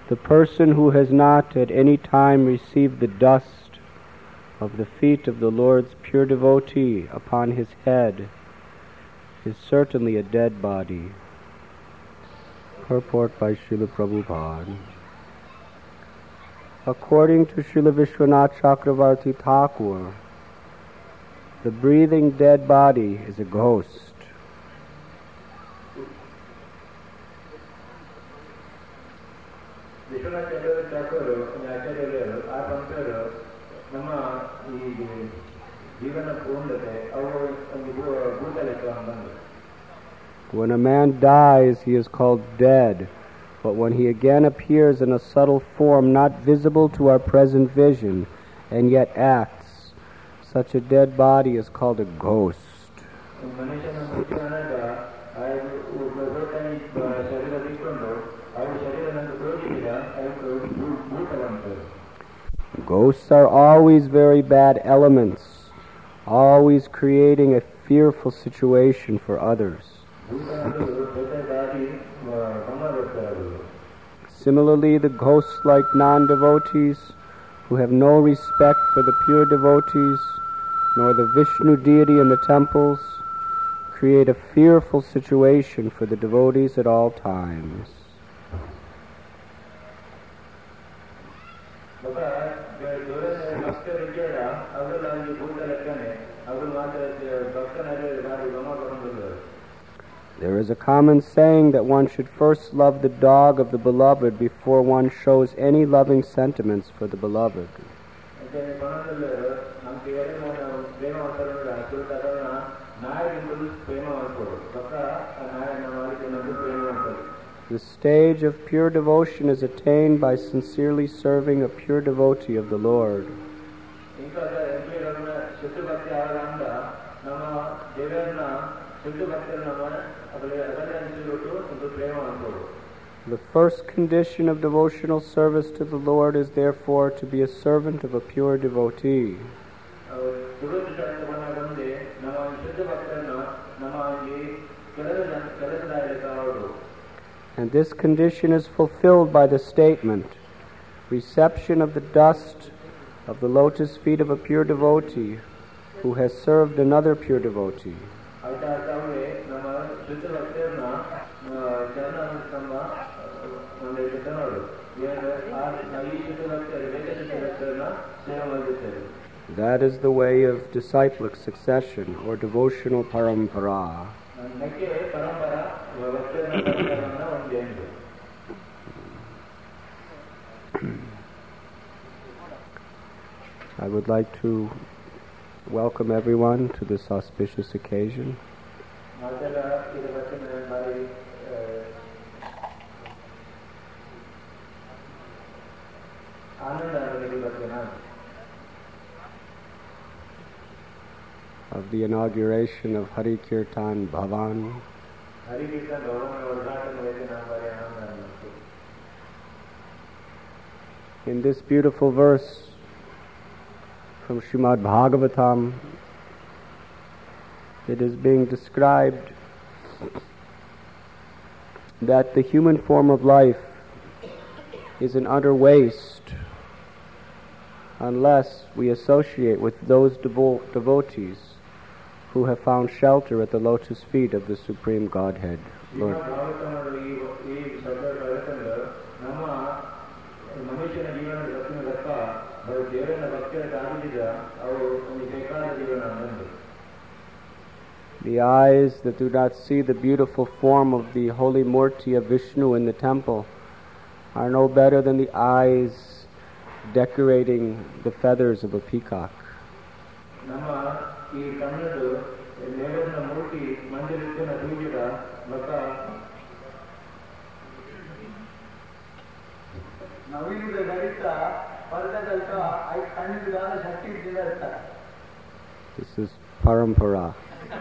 The person who has not at any time received the dust of the feet of the Lord's pure devotee upon his head is certainly a dead body. Purport by Srila Prabhupada. According to Srila Vishwanath Chakravarti Thakur, the breathing dead body is a ghost. When a man dies, he is called dead, but when he again appears in a subtle form not visible to our present vision, and yet acts, such a dead body is called a ghost. Ghosts are always very bad elements, always creating a fearful situation for others. Similarly, the ghost-like non-devotees who have no respect for the pure devotees, nor the Vishnu deity in the temples, create a fearful situation for the devotees at all times. There is a common saying that one should first love the dog of the beloved before one shows any loving sentiments for the beloved. The stage of pure devotion is attained by sincerely serving a pure devotee of the Lord. The first condition of devotional service to the Lord is therefore to be a servant of a pure devotee. And this condition is fulfilled by the statement, reception of the dust of the lotus feet of a pure devotee who has served another pure devotee. That is the way of disciplic succession or devotional parampara. I would like to welcome everyone to this auspicious occasion. Of the inauguration of Hari Kirtan Bhavan. In this beautiful verse from Srimad Bhagavatam, it is being described that the human form of life is an utter waste unless we associate with those devotees who have found shelter at the lotus feet of the Supreme Godhead, Lord. The eyes that do not see the beautiful form of the holy Murti of Vishnu in the temple are no better than the eyes decorating the feathers of a peacock. This is parampara.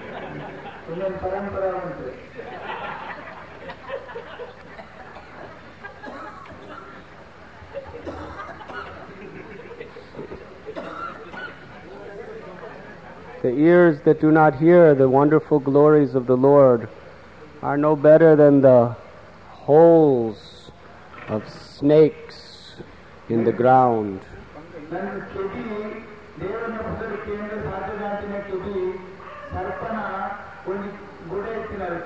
The ears that do not hear the wonderful glories of the Lord are no better than the holes of snakes in the ground. ನನ್ನ ಕೆಡಿ ದೇವರನ್ನ ಪುಸ್ತಕ ಕೇಂದ್ರ ಸಾಧನಾಂತಿನ ಕೆಡಿ ಸರ್ಪನ ಒಂದು ಗುಡೆ ಎತ್ತಿನಲ್ಕ.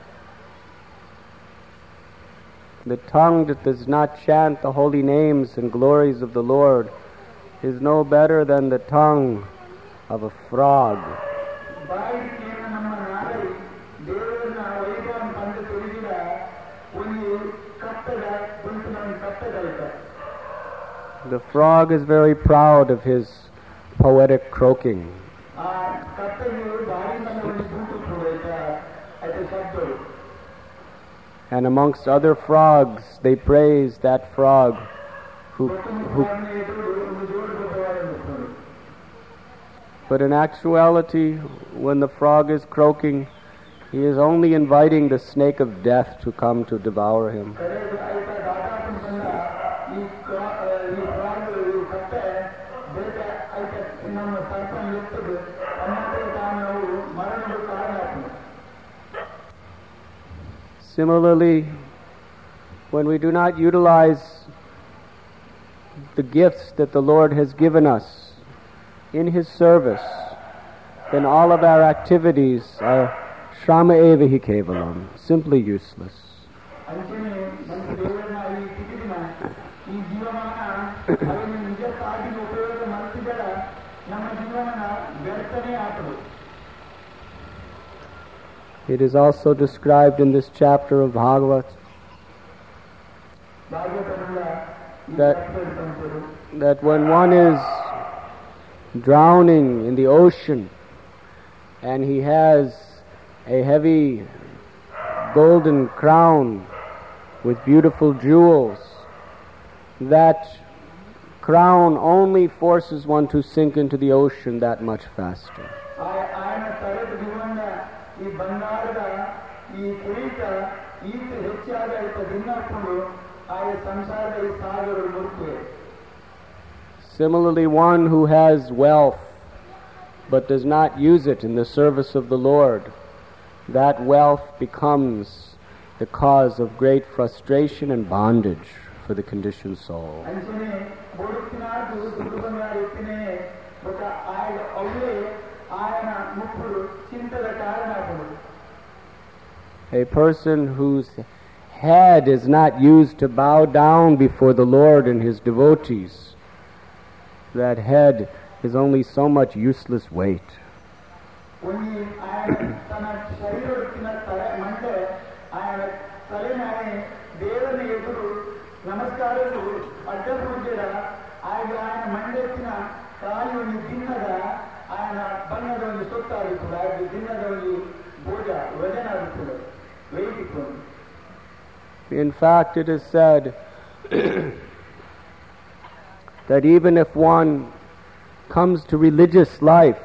The tongue that does not chant the holy names and glories of the Lord is no better than the tongue of a frog. The frog is very proud of his poetic croaking. And amongst other frogs, they praise that frog who but in actuality, when the frog is croaking, he is only inviting the snake of death to come to devour him. Similarly, when we do not utilize the gifts that the Lord has given us in His service, then all of our activities are shrama eva hi kevalam, simply useless. It is also described in this chapter of Bhagavat that when one is drowning in the ocean and he has a heavy golden crown with beautiful jewels, that crown only forces one to sink into the ocean that much faster. Similarly, one who has wealth but does not use it in the service of the Lord, that wealth becomes the cause of great frustration and bondage for the conditioned soul. A person whose head is not used to bow down before the Lord and His devotees, that head is only so much useless weight. In fact, it is said that even if one comes to religious life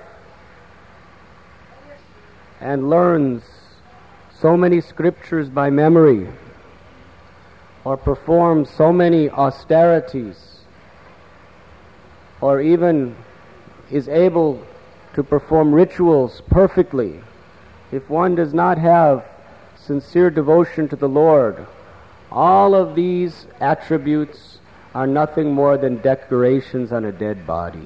and learns so many scriptures by memory, or performs so many austerities, or even is able to perform rituals perfectly, if one does not have sincere devotion to the Lord, all of these attributes are nothing more than decorations on a dead body.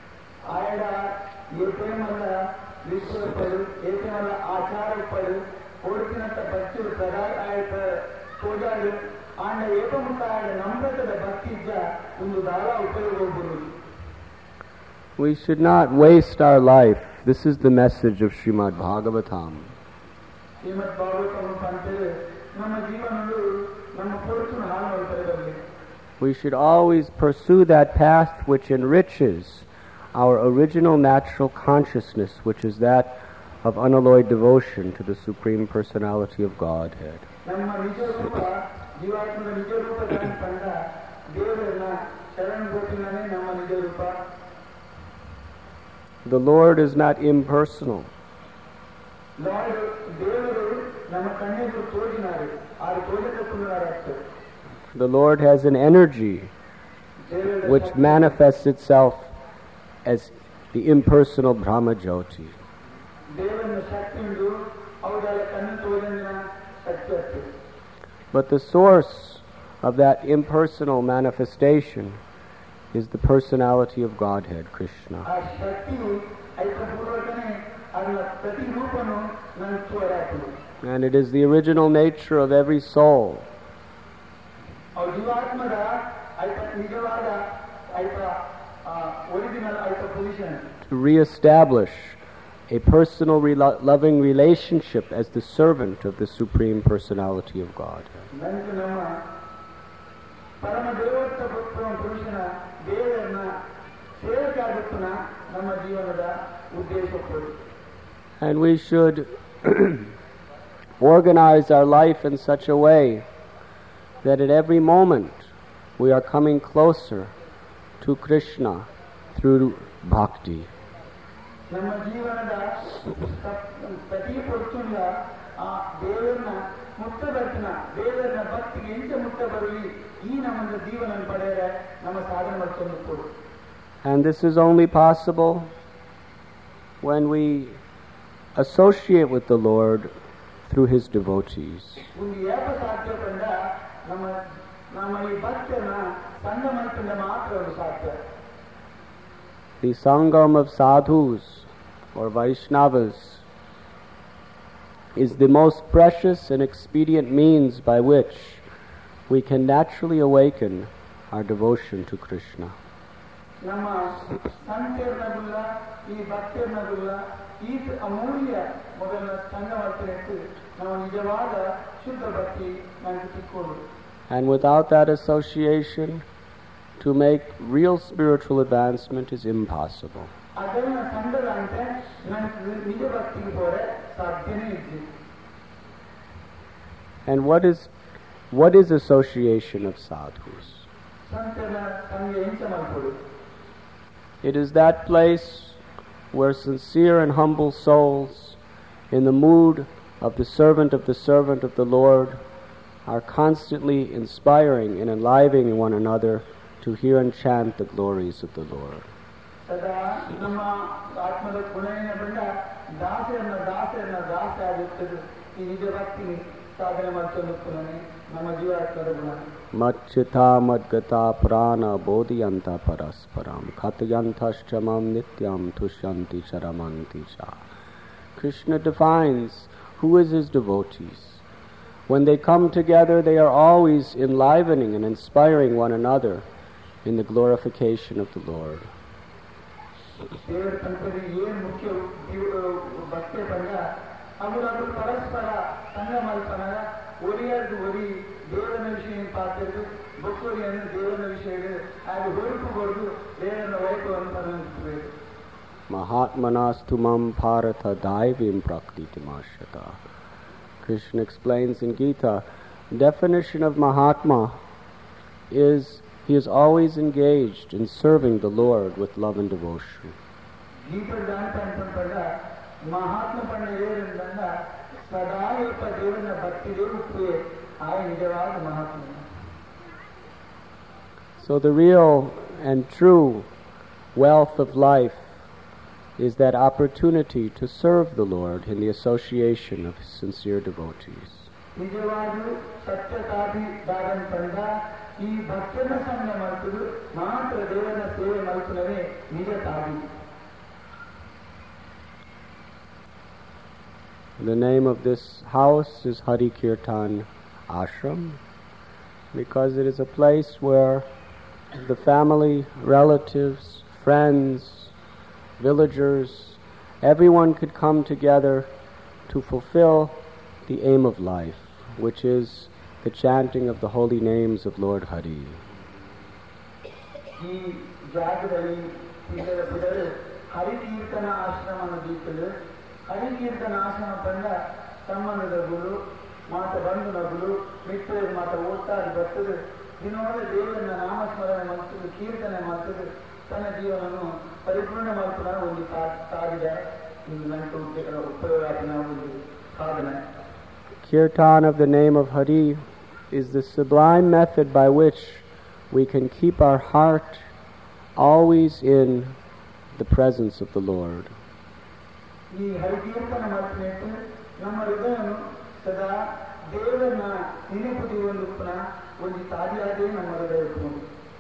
We should not waste our life. This is the message of Srimad Bhagavatam. We should always pursue that path which enriches our original natural consciousness, which is that of unalloyed devotion to the Supreme Personality of Godhead. The Lord is not impersonal. The Lord has an energy which manifests itself as the impersonal Brahma Jyoti. But the source of that impersonal manifestation is the personality of Godhead, Krishna. ಆ ಶಕ್ತಿಯು ಐಕ್ಯಪೂರ್ವಕನೇ ಅದರ ಪ್ರತಿರೂಪನು ನಾನು ತೋರಾತು. And it is the original nature of every soul ಆ ಜೀವಾತ್ಮದ ಐಕ ನಿಜವಾದ ಐಕ original ಐಕ position to reestablish a personal loving relationship as the servant of the Supreme Personality of God. ನನಗೆ ನಮ್ಮ ಪರಮ ದೇವತ್ವ ಪುರುಷನ ದೇವರನ್ನ ಸೇವಕಾಗುತ್ತನ ನಮ್ಮ ಜೀವನದ ಉದ್ದೇಶಕ್ಕೆ. And we should organize our life in such a way that at every moment we are coming closer to Krishna through bhakti. ನಮ್ಮ ಜೀವನದ ಪ್ರತಿ ಪುರುಷನ ಆ ದೇವರನ್ನ ಮುಟ್ಟಬರ್ತಿನ ದೇವರನ್ನ ಭಕ್ತಿಗೆ ಎಂತ ಮುಟ್ಟ ಬರಲಿ ಈ ನಮ್ಮ ಜೀವನ ಪಡೆಯರೆ ನಮ್ಮ ಸಾಧನೆ ಮಾಡ್ಕೊಂಡು ಕೊಡು. And this is only possible when we associate with the Lord through His devotees. ಒಂದು ಏಕ ಸಾಧ್ಯ ಕಂಡ ನಮ್ಮ ಈ ಭಕ್ತನ ಸಂಘ ಮಾಡ್ಕೊಂಡ ಮಾತ್ರ ಸಾಧ್ಯ. The Sangam of sadhus or Vaishnavas is the most precious and expedient means by which we can naturally awaken our devotion to Krishna. ನಮ್ಮ ಸಂಕೀರ್ಣಗುಲ್ಲ ಈ ಭಕ್ತಿರ್ನಗುಲ್ಲ ಈ ಅಮೂಲ್ಯ ಮೊದಲ ಸಂಘವರ್ತಿಟ್ಟು ನಾವು ನಿಜವಾದ ಶುದ್ಧ ಭಕ್ತಿ ನನಗೆ ಸಿಕ್ಕೋದು. And without that association, to make real spiritual advancement is impossible. ಅದನ್ನ ಸಂಘದ ಅಂದ್ರೆ ನನಗೆ ನಿಜ ಭಕ್ತಿಗೆ ಹೋರೆ ಸಾಧ್ಯನೇ ಇದೆ. And what is association of sadhus? ಸಂಕೀರ್ಣ ಸಂಘ ಎಂತ ಮಾಡ್ಕೊಡು. It is that place where sincere and humble souls, in the mood of the servant of the Lord, are constantly inspiring and enlivening one another to hear and chant the glories of the Lord. ಸದಾ ನಮ್ಮ ಆತ್ಮದ ಗುಣೇನ ಬಂದ ದಾಸರನ್ನ ದಾಸ ಆಗುತ್ತದೆ ಈ ನಿಜ ಭಕ್ತಿ ಸಾಧನೆ ಮಾಡ್ಕೊಂಡು ನಮ್ಮ ಜೀವಾತ್ಮದ ಗುಣ. Machita madgata prana bodhiyanta parasparam khatyanthashchamam nityam tushyanti charamanti cha. Krishna defines who is his devotees. When they come together, they are always enlivening and inspiring one another in the glorification of the Lord. ದೇವರ ಸಂಕರಿ ಏನು ಮುಖ್ಯ ಭಕ್ತಿ ಬಂದ ಅವರು ಪರಸ್ಪರ ಸಂಘ ಮಾಡ್ತಾರ ಒರಿಯಾರ್ದು ಒರಿ ದೇವರ ವಿಷಯ ಪಾತ್ರದ ಬೊಕ್ಕರಿಯನ್ನು ದೇವರ ವಿಷಯ ಅದು ಹೊರಟುಬಾರ್ದು ದೇವರನ್ನ ವೈಕು ಅಂತ ಅನಿಸ್ಬೇಕು. Mahatmanastumam bharata daivim prakritimashyata. Krishna explains in Gita, the definition of Mahatma is he is always engaged in serving the Lord with love and devotion. So the real and true wealth of life is that opportunity to serve the Lord in the association of His sincere devotees. The name of this house is Hari Kirtan Ashram because it is a place where the family, relatives, friends, villagers, everyone could come together to fulfill the aim of life, which is the chanting of the holy names of Lord Hari. Kirtan of the name of Hari is the sublime method by which we can keep our heart always in the presence of the Lord. ನಿನಪುಟಿ ಒಂದು ಪುನಃ ಒಂದು ತಾದಿಯಾದೇ ನಮ್ಮೊಳಗೆ ಇಟ್ಕೊಂಡು.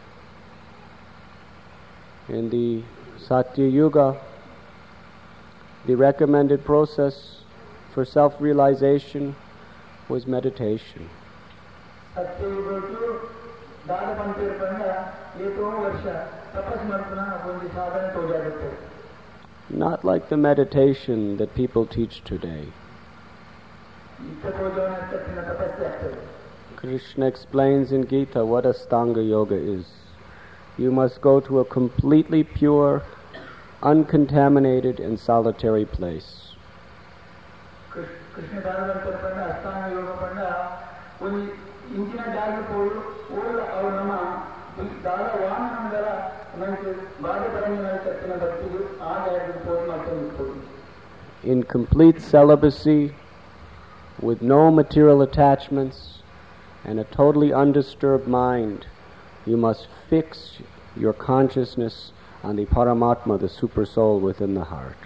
In the Satya Yuga, the recommended process for self-realization was meditation. Satya Yuga ದಾದ ಪಂಚೇರ್ಪಂಡ ಏತೋ ವರ್ಷ ತಪಸ್ ಮಾಡ್ತಾನ ಒಂದು ಸಾಧನೆ ತೋಜಾಗುತ್ತೆ. Not like the meditation that people teach today. Krishna explains in Gita what Astanga Yoga is. You must go to a completely pure, uncontaminated and solitary place. Krishna Astanga Yoga panda one inchina jaga podu all avanama dala vaanamandara manku baada paramina kattina bhaktigu aa jaga podu mattu. In complete celibacy, with no material attachments and a totally undisturbed mind, you must fix your consciousness on the Paramatma, the super soul within the heart.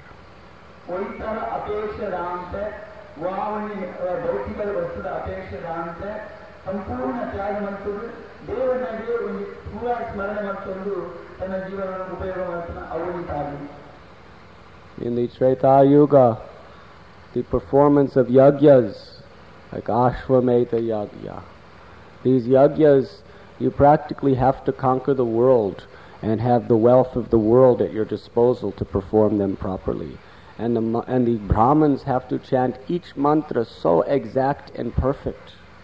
In the Treta Yuga, the performance of yagyas, like Ashwamedha Yagya, these yagyas, you practically have to conquer the world and have the wealth of the world at your disposal to perform them properly. And the Brahmins have to chant each mantra so exact and perfect.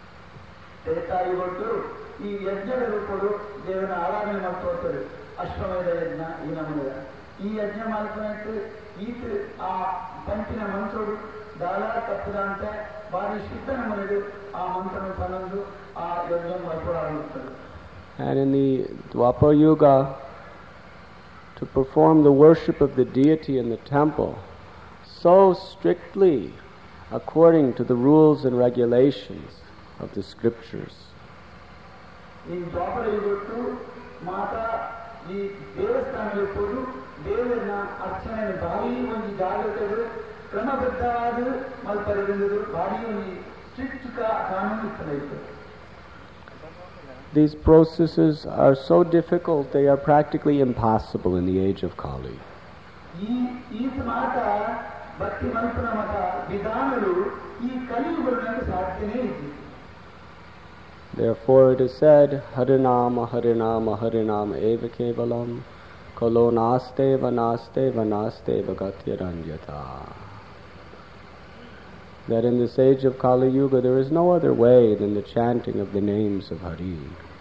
And in the Dwapara Yuga, to perform the worship of the deity in the temple so strictly according to the rules and regulations of the scriptures. In Dwapara Yuga, Mata ಈ ದೇವಸ್ಥಾನದಲ್ಲಿ ಹೋಗಿ ದೇವರನ್ನ ಅರ್ಚನೆ ಭಾರಿ ಒಂದು ಜಾಗೃತರು ಕ್ರಮಬದ್ಧವಾದ ಮಲ್ಪರಿಗಳು ಭಾರಿ ಒಂದು strict ಕಾನೂನು ಇತ್ತು. These processes are so difficult, they are practically impossible in the age of Kali. ಈ ಮಾತ ಭಕ್ತಿ ಮಲ್ಪನ ಮತ ವಿಧಾನಗಳು ಈ ಕಲಿಯುಗದಲ್ಲಿ ಸಾಧ್ಯನೇ ಇದೆ. Therefore it is said, Harinama, Harinama, Harinama eva kevalam, kalo nasteva, nasteva, nasteva gatyaranyata. That in this age of Kali Yuga there is no other way than the chanting of the names of Hari.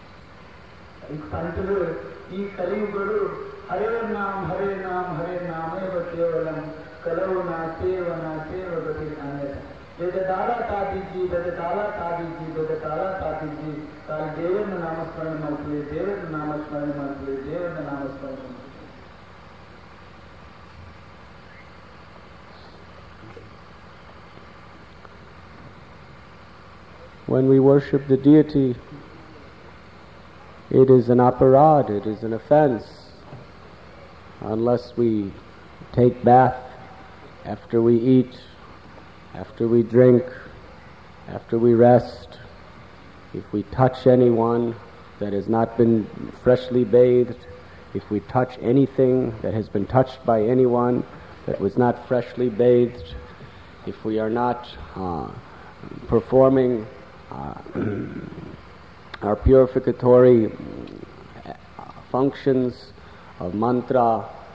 ಈ ಕಲಿಯುಗಗಳು ಹರೇ ನಾಮ ಹರೇ ನಾಮ ಹರೇ ನಾಮ eva kevalam, kalo nasteva, nasteva gatyaranyata. Vedadala Tadiji, Vedadala Tadiji, Vedadala Tadiji, Kal Devan Namasmarana Mantri, Devan Namasmarana Mantri, Devan Namasmarana Mantri. When we worship the deity, it is an aparad, it is an offense, unless we take bath after we eat, after we drink, after we rest, if we touch anyone that has not been freshly bathed, if we touch anything that has been touched by anyone that was not freshly bathed, if we are not performing our purificatory functions of mantra,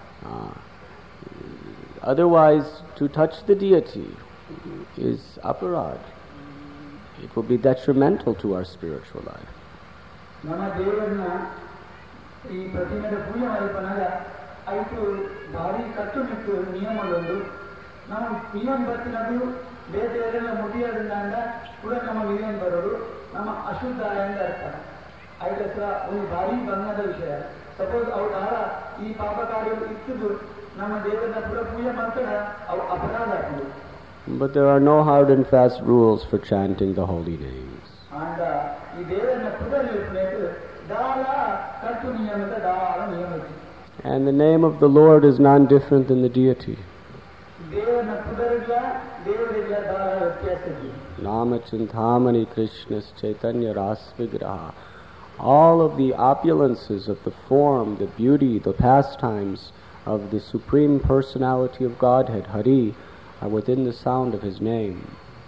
otherwise to touch the deity is aparad. It will be detrimental to our spiritual life. Nama Devarna, ee pratimada puja malpanaga, aitu bhari kattunittu niyamalundu. Nama niyam bartinadu, ಬೇರೆಲ್ಲ ಮುಟ್ಟಿಯೋದ್ರಿಂದ ಕೂಡ ನಮ್ಮ ವಿಲಿಯನ್ ಬರೋದು ನಮ್ಮ ಅಶುದ್ಧ ಎಂದು ಅರ್ಥ. ಐದು ಹತ್ರ ಒಂದು ಭಾರಿ ಬಂಧದ ವಿಷಯ. ಸಪೋಸ್ ಅವ್ರ ದಾರ ಈ ಪಾಪ ಕಾರ್ಯಗಳು ಇತ್ತು ನಮ್ಮ ದೇವರನ್ನ ಕೂಡ ಪೂಜೆ ಮಾಡ್ತಾರೆ, ಅವು ಅಪರಾಧ ಆಗ್ತದೆ. But there are no hard and fast rules for chanting the holy names. And ಈ ದೇವರನ್ನ ಕೂಡ ನಿಲ್ಲಿಸಬೇಕು ದಾಳ ಕಟ್ಟು ನಿಯಮದ ದಾಳ ನಿಯಮ. And the name of the Lord is none different than the deity. Namachintamani Krishna's Chaitanya Rasvigraha. All of the opulences of the form, the beauty, the pastimes of the Supreme Personality of Godhead, Hari, are within the sound of His name.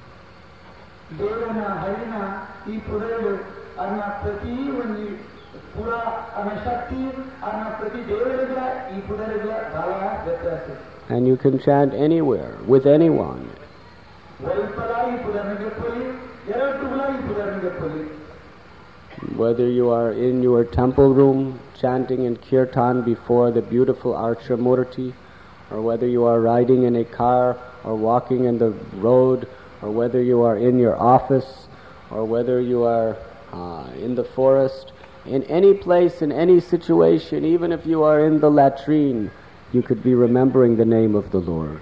And you can chant anywhere, with anyone. Whether you are in your temple room chanting in kirtan before the beautiful Archa Murti, or whether you are riding in a car or walking in the road, or whether you are in your office, or whether you are in the forest, in any place, in any situation, even if you are in the latrine, you could be remembering the name of the Lord.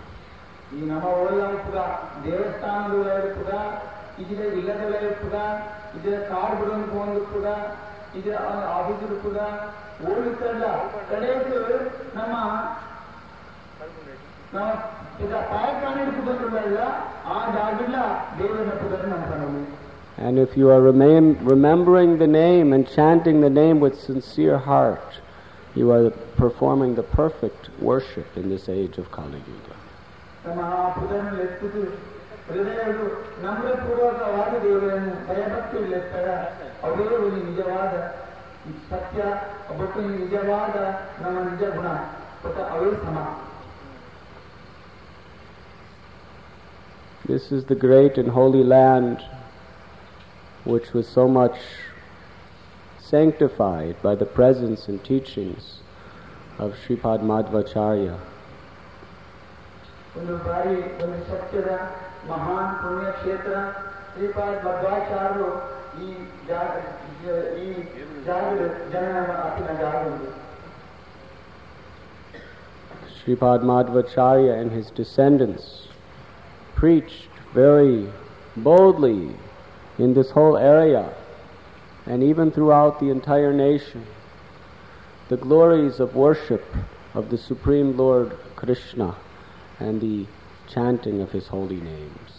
And if you are remembering the name and chanting the name with sincere heart, you are performing the perfect worship in this age of Kali Yuga. This is the great and holy land which was so much sanctified by the presence and teachings of Sripad Madhvacharya. Sripad Madhvacharya and his descendants preached very boldly in this whole area and even throughout the entire nation the glories of worship of the Supreme Lord Krishna and the chanting of His holy names.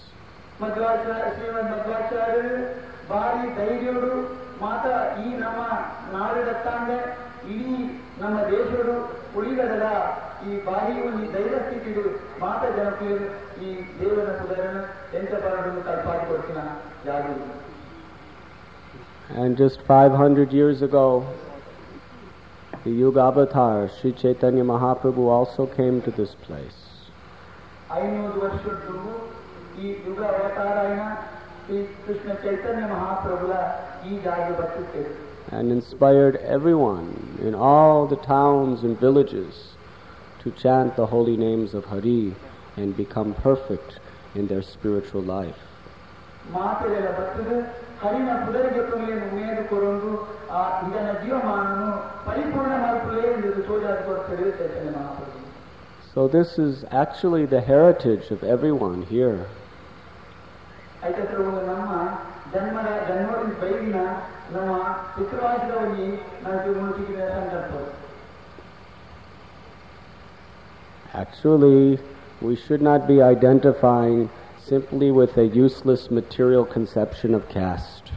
And just 500 years ago, the Yuga Avatar, Sri Chaitanya Mahaprabhu, also came to this place. And inspired everyone in all the towns and villages to chant the holy names of Hari and become perfect in their spiritual life. So this is actually the heritage of everyone here. Actually, we should not be identifying simply with a useless material conception of caste.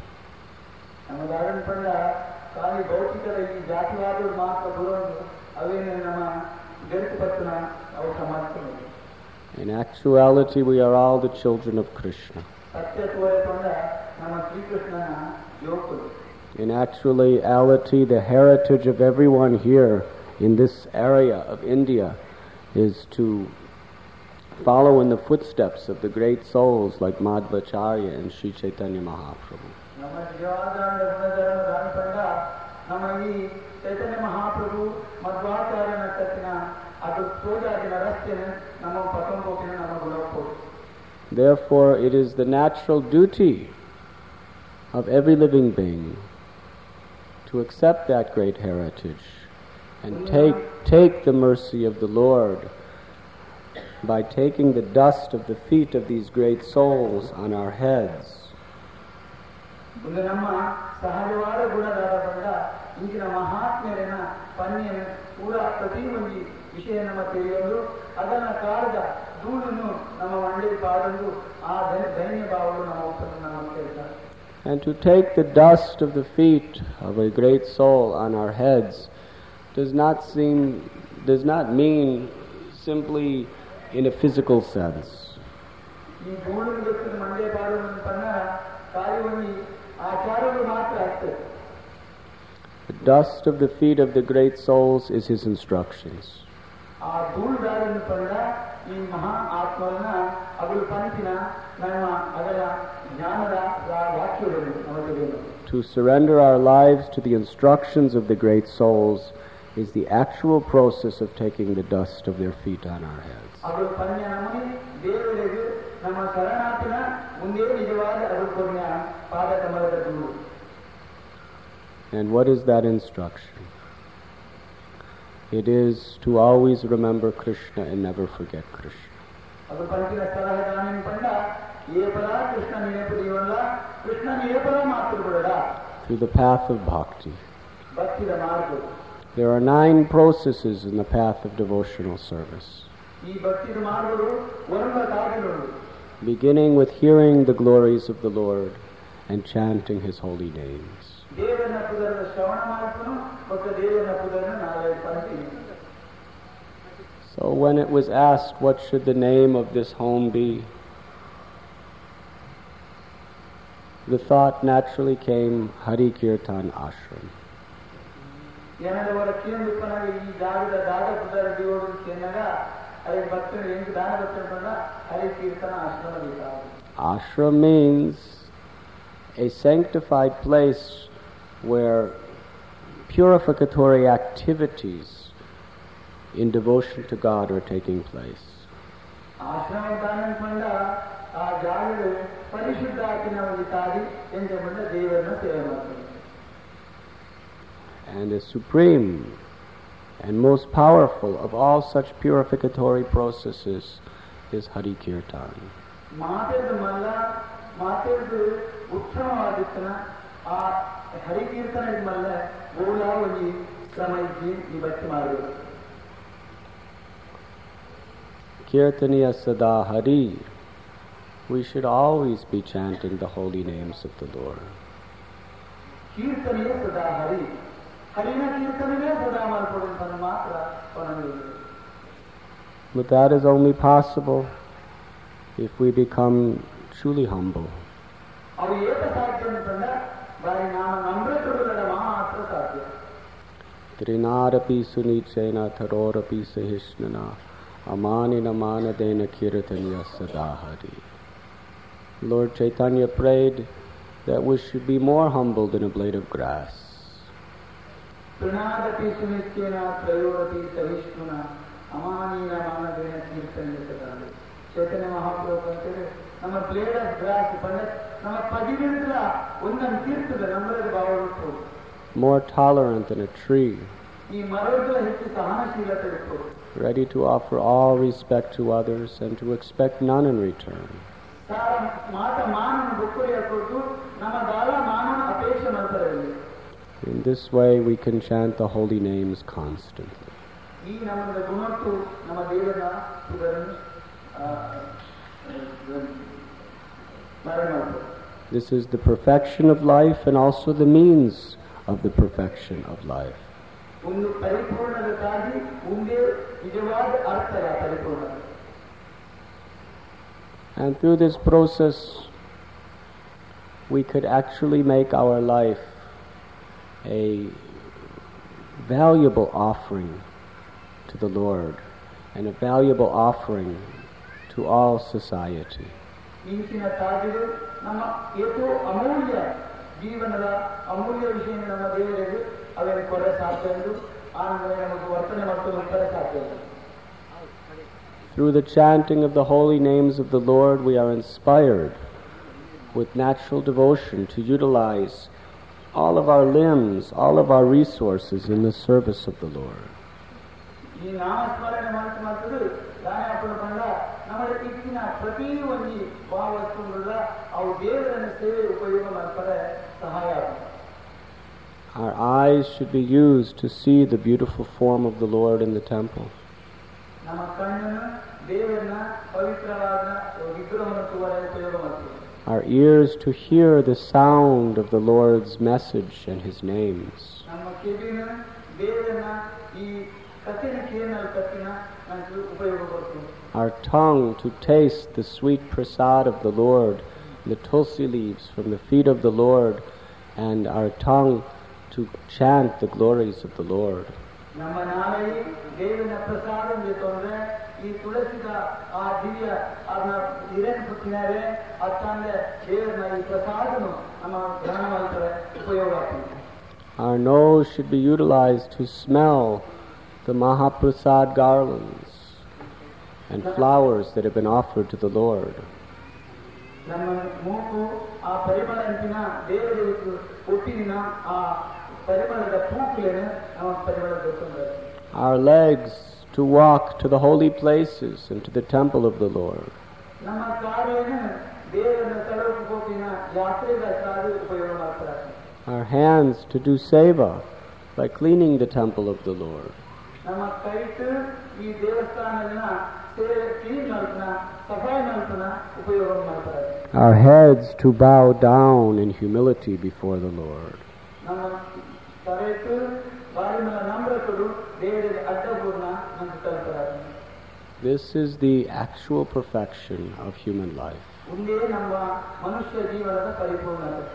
In actuality, we are all the children of Krishna. In actuality, the heritage of everyone here in this area of India is to follow in the footsteps of the great souls like Madhvacharya and Sri Chaitanya Mahaprabhu. Therefore, it is the natural duty of every living being to accept that great heritage and take the mercy of the Lord by taking the dust of the feet of these great souls on our heads. ವಿಷಯ ನಮ್ಮ ತಿಳಿಯೋದು, ಅದನ್ನ ಕಾರದ ಧೂಳನ್ನು ನಮ್ಮ ಮಂಡಳಿ ಪಾಡಲು ಆ ಧೈರ್ಯ ಭಾವಗಳು ನಮ್ಮ ನಮ್ಮ ಕೇಳ್ತಾರೆ. And to take the dust of the feet of a great soul on our heads does not mean simply in a physical sense. ಈ ಧೂಳನ್ನು ಮಂಡಳಿ ಪಾಡಲು ಪನ್ನ ಕಾರ್ಯವನ್ನು ಆಚಾರಗಳು ಮಾತ್ರ ಆಗ್ತದೆ. The dust of the feet of the great souls is his instructions. ಆ ಧೂಳುದಾರನ್ನು ಪಂಡ ಈ ಮಹಾ ಆತ್ಮವನ್ನ ಅವರು ಪಂಚಿನ ನಮ್ಮ ಅದರ ಜ್ಞಾನದ ವಾಕ್ಯಗಳು ನಮಗೆ. To surrender our lives to the instructions of the great souls is the actual process of taking the dust of their feet on our heads. ಅವರು ಪಂಚ ನಮಗೆ ದೇವರಿಗೆ ನಮ್ಮ ಶರಣಾರ್ಥನ ಮುಂದೆ ನಿಜವಾದ ಅವರು ಕೊನೆಯ ಪಾದ ಕಮಲದ ಧೂಳು. And what is that instruction? It is to always remember Krishna and never forget Krishna. Through the path of bhakti. There are 9 processes in the path of devotional service. Beginning with hearing the glories of the Lord and chanting his holy names. So when it was asked what should the name of this home be, the thought naturally came Hari Kirtan Ashram. Ashram means a sanctified place where purificatory activities in devotion to God are taking place. And the supreme and most powerful of all such purificatory processes is Hari Kirtan. Kirtaniya Sada Hari. We should always be chanting the holy names of the Lord. Kirtaniya Sada Hari. But that is only possible if we become truly humble. Trinarapi sunichena tharorapi sahishnana amanina manadena kirtaniya sadahari. Lord Chaitanya prayed that we should be more humble than a blade of grass. Trinarapi sunichena tharorapi sahishnana amanina manadena kirtaniya sadahari. Chaitanya Mahaprabhu said, ನಮ್ಮ blade of grass ಬಂದ ನಮ್ಮ ಪದಿವಿಂದ ಒಂದನ್ನು ತೀರ್ತದೆ ನಮ್ಮದ ಭಾವಗಳು. More tolerant than a tree. ಈ ಮರಗಳ ಹೆಚ್ಚು ಸಹನಶೀಲತೆ ಇರ್ತದೆ. Ready to offer all respect to others and to expect none in return. ಮಾತ ಮಾನನ ಬುಕ್ಕುರಿಯ ಕೊಟ್ಟು ನಮ್ಮ ದಾಲ ಮಾನನ ಅಪೇಕ್ಷೆ ಮಾಡ್ತಾರೆ. In this way we can chant the holy names constantly. ಈ ನಮ್ಮದ ಗುಣತ್ತು ನಮ್ಮ ದೇವರ ಸುಧರಣ This is the perfection of life and also the means of the perfection of life. And through this process we could actually make our life a valuable offering to the Lord and a valuable offering to all society. ಈಗಿನ ಸಾಧನೆ ನಮ್ಮ ಏತೋ ಅಮೂಲ್ಯ ಜೀವನದ ಅಮೂಲ್ಯ ವಿಷಯ ನಮ್ಮ ದೇವರಿಗೆ ಅವರಿಗೆ ಕೊಡ ಸಾಧ್ಯ ಎಂದು ಆನಂದ ನಮಗೆ ವರ್ತನೆ ಮತ್ತು ಉತ್ತರ ಸಾಧ್ಯ. Through the chanting of the holy names of the Lord, we are inspired with natural devotion to utilize all of our limbs, all of our resources in the service of the Lord. ಈ ನಾಮಸ್ಮರಣೆ ಮಾಡಿದ್ರೆ ದಾಯಾಪುರ ಬಂದ ನಮ್ಮ ಇಚ್ಚಿನ ಪ್ರತಿ ಒಂದು ಭಾವವಸ್ತುಗಳ ಅವು ದೇವರನ್ನ ಸೇವೆ ಉಪಯೋಗ ಮಾಡ್ತಾರೆ ಸಹಾಯ. Our eyes should be used to see the beautiful form of the Lord in the temple. ನಮ್ಮ ಕಣ್ಣನ್ನು ದೇವರನ್ನ ಪವಿತ್ರವಾದ ವಿಗ್ರಹವನ್ನು ತೋರಲು ಉಪಯೋಗ ಮಾಡ್ತೀವಿ. Our ears to hear the sound of the Lord's message and His names. ನಮ್ಮ ಕಿವಿನ ದೇವರನ್ನ ಈ ಕಥೆನ ಕೇಳಲು ಕತ್ತಿನ ನನಗೆ ಉಪಯೋಗ ಬರ್ತದೆ. Our tongue to taste the sweet prasad of the Lord, the tulsi leaves from the feet of the Lord, and our tongue to chant the glories of the Lord. ನಮ್ಮ ನಾಳೆ ದೇವರ ಪ್ರಸಾದವನ್ನು ತೊಂದರೆ ಈ ತುಳಸಿದ ಆ ದಿವ್ಯ ಅದನ್ನ ಇರೇನು ಪುಟ್ಟಿನಾರೆ ಅತ್ತಂದ್ರೆ ದೇವರನ್ನ ಈ ಪ್ರಸಾದನು ನಮ್ಮ ಧ್ಯಾನ ಮಾಡ್ತಾರೆ ಉಪಯೋಗ ಆಗ್ತದೆ. Our nose should be utilized to smell the Mahaprasad garlands and flowers that have been offered to the Lord. ನಮ್ಮ ಮೂಗು ಆ ಪರಿಮಳಂತಿನ ದೇವರಿಗೆ ಹುಟ್ಟಿನ ಆ ಪರಿಮಳದ ಪೂಕುಗಳನ್ನು ನಮ್ಮ ಪರಿಮಳ ಗೊತ್ತುಂಟು. Our legs to walk to the holy places and to the temple of the Lord. ನಮ್ಮ ಕಾಲಿನ ದೇವರ ಸ್ಥಳಕ್ಕೆ ಹೋಗಿನ ಯಾತ್ರೆಗೆ ಸಾಧು ಉಪಯೋಗ ಮಾಡ್ತಾರೆ. Our hands to do seva by cleaning the temple of the Lord. ನಮ್ಮ ಕೈತು ಈ ದೇವಸ್ಥಾನವನ್ನ ಕ್ಲೀನ್ ಮಾಡ್ತಾನ ಸಫಾಯಿ ಮಾಡ್ತಾನ ಉಪಯೋಗ ಮಾಡ್ತಾರೆ. Our heads to bow down in humility before the Lord. ನಮ್ಮ ಕೈತು ಬಾರಿನ ನಮ್ರತರು ದೇವರಿಗೆ ಅಡ್ಡಪೂರ್ಣ ಅಂತ ಕಲ್ಪನೆ. This is the actual perfection of human life. ಒಂದೇ ನಮ್ಮ ಮನುಷ್ಯ ಜೀವನದ ಪರಿಪೂರ್ಣತೆ.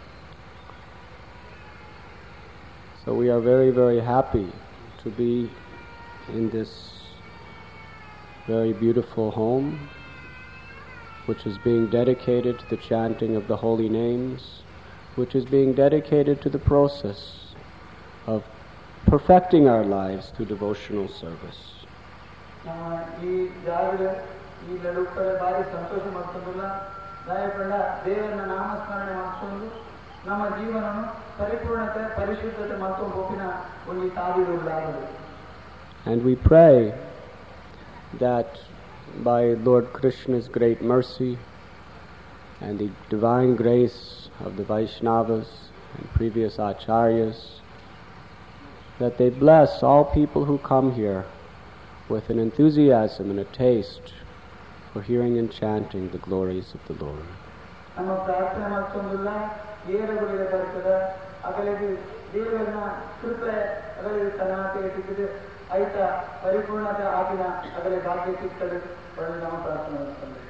So we are very, very happy to be in this very beautiful home, which is being dedicated to the chanting of the holy names, which is being dedicated to the process of perfecting our lives through devotional service. ಈ ಜಾಗದ ಈ ಲಡುಕಡೆ ಬಾರಿ ಸಂತೋಷ ಮಾಡ್ಕೊಂಡಿಲ್ಲ ದಯಪಂಡ ದೇವರನ್ನ ನಾಮಸ್ಮರಣೆ ಮಾಡಿಕೊಂಡು ನಮ್ಮ ಜೀವನವನ್ನು ಪರಿಪೂರ್ಣತೆ ಪರಿಶುದ್ಧತೆ ಮತ್ತು ಹೋಗಿನ ಒಂದು ಸಾಧಿಸಲಾಗದು. And we pray that by Lord Krishna's great mercy and the divine grace of the Vaishnavas and previous acharyas, that they bless all people who come here with an enthusiasm and a taste for hearing and chanting the glories of the Lord. ನಮ್ಮ ಪ್ರಾರ್ಥನೆ ಮಾಡ್ಕೊಂಡಿಲ್ಲ ಏರಗುಳಿಗೆ ಬರ್ತದೆ ಅಗಲಿಗೆ ದೇವರನ್ನ ಕೃಪೆ ಅಗಲಿಗೆ ತನ್ನಾತೆ ಸಿಕ್ಕಿದೆ ಆಯ್ತಾ ಪರಿಪೂರ್ಣತೆ ಆಗಿನ ಅಗಲಿ ಭಾಗ್ಯ ಸಿಗ್ತದೆ ನಮ್ಮ ಪ್ರಾರ್ಥನೆ ಮಾಡ್ಕೊಂಡು